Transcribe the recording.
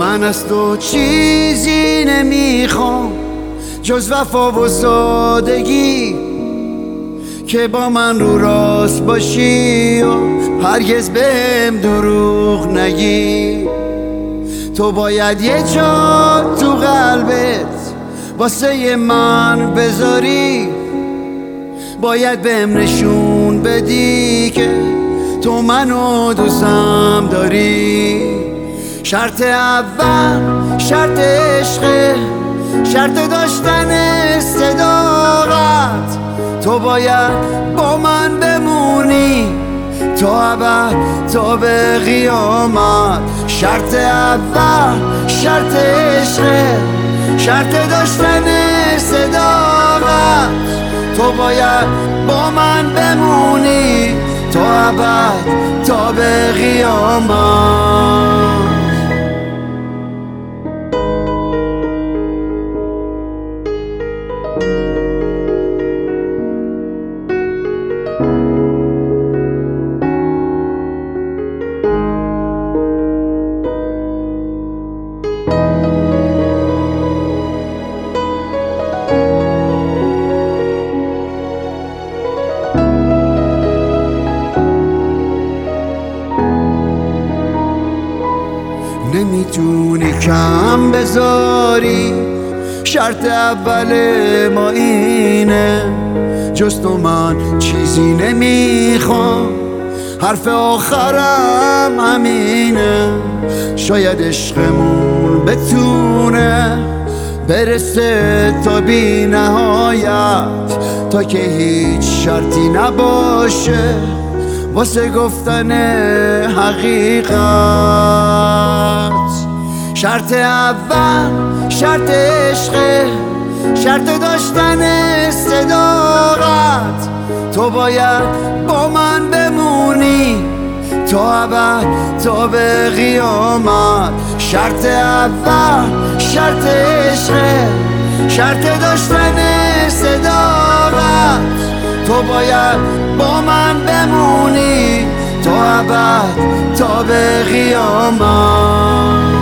من از تو چیزی نمیخوام جز وفا و سادگی، که با من رو راست باشی و هرگز بهم دروغ نگی. تو باید یه جا تو قلبت واسه من بذاری، باید بهم نشون بدی که تو منو دوستم داری. شرط اول شرط عشقه، شرط داشتن صداقت. تو باید با من بمونی تا ابد تا به قیامت. شرط اول شرط عشقه، شرط داشتن صداقت. تو باید با من بمونی تا ابد تا به قیامت. نمیتونی کم بذاری، شرط اول ما اینه، جز تو من چیزی نمیخوام، حرف آخرم همینه. شاید عشقمون بتونه برسه تا بی نهایت، تا که هیچ شرطی نباشه واسه گفتن حقیقت. شرط اول شرط عشقه، شرط داشتن صداقت. تو باید با من بمونی تا ابد تا به قیامت. شرط اول شرط عشقه، شرط داشتن صداقت. تو باید با من بمونی تا ابد تا به قیامت.